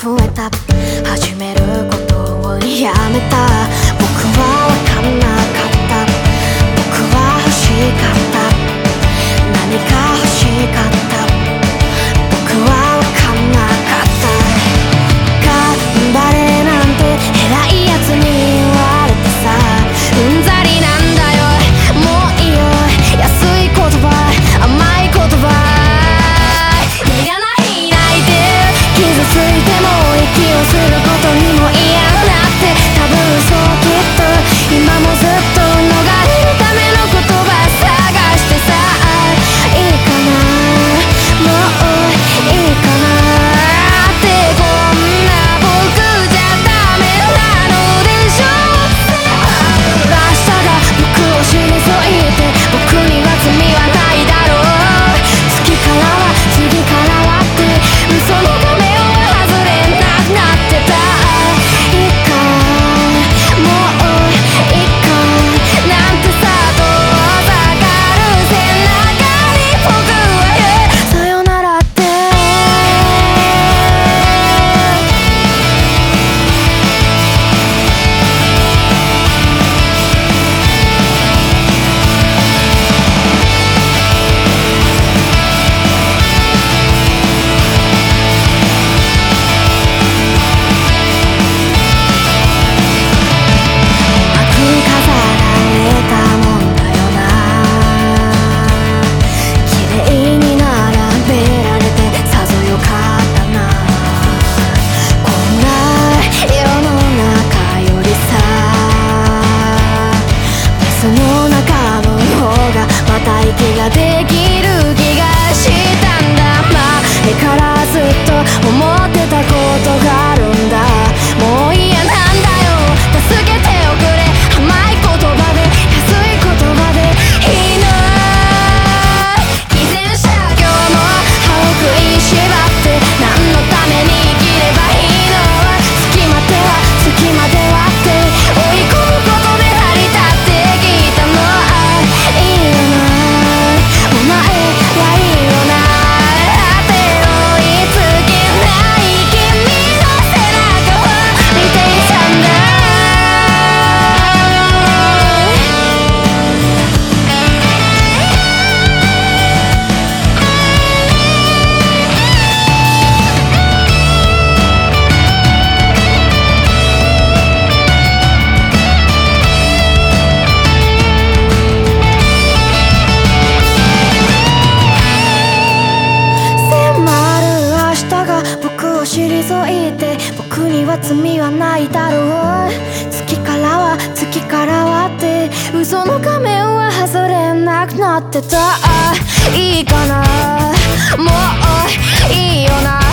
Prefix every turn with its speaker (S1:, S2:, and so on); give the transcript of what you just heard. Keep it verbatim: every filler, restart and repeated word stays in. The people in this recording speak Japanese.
S1: 増えた。始めることをやめた。僕は分かんなかった。僕は欲しかった。何か欲しかった。僕は分かんなかった。頑張れなんて偉いやつに言われてさ、うんざりなんだよ。もういいよ、安い言葉、甘い言葉、意味がない泣いて傷ついても息をすることにも嫌だって。多分そうきっと今もずっと逃れるための言葉探してさ、いいかな、もういいかなって。こんな僕じゃダメなのでしょ。明日が僕を退いて僕には罪はないだろう。次からは次からはって嘘の仮面は外れなくなってた。いいか、もういいかなんてさ、遠ざかる背中に僕は言うさよならって。息ができる気がしたんだ。前からずっと思ってたことがあるんだ。もう嫌なんだよ、助けておくれ。甘い言葉で安い言葉でいいの。偽善者今日も歯を食いしばって何のために生きればいいの。月までは月まではって追い込むことで成り立ってきたの。いいよな、お前はいいよなって追いつけない君の背中を見ていたんだ。退いて僕には罪はないだろう。月からは月からはって嘘の仮面は外れなくなってた。いいかな、もういいよな。